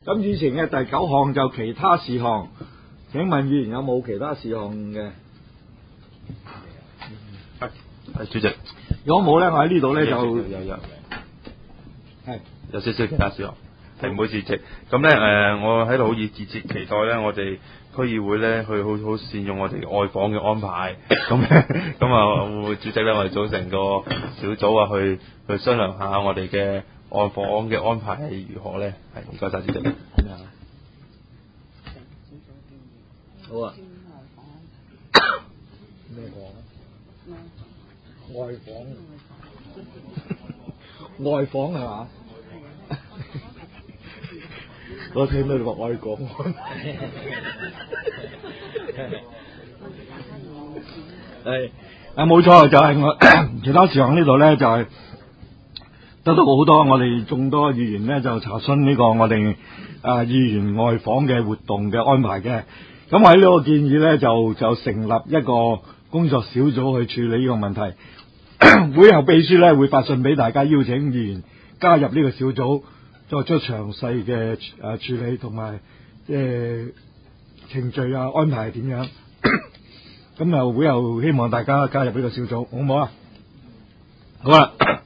咁以前嘅第9項就其他事項，請問議員有冇其他事項嘅？ 係主席。 如果冇咧，我喺呢度咧就係有少少其他事項。係唔好意思，主席。咁咧我喺度好熱切期待咧，我哋區議會咧去好善用我哋外訪嘅安排。咁啊，主席咧，我哋組成個小組啊，去商量下我哋嘅外訪嘅安排係如何咧？係唔該曬主席。 好啊。咩講啊？外訪係嘛？我聽到你話外港係冇錯，就係我其他事項呢度咧，就係得到好多我哋眾多議員咧就查詢呢個我哋議員外訪嘅活動嘅安排嘅。咁喺呢個建議咧就成立一個工作小組去處理呢個問題。會後秘書咧會發信俾大家，邀請議員加入呢個小組，作出詳細嘅處理同埋程序啊安排係點樣。咁會後希望大家加入呢個小組，好唔好啊？好啦。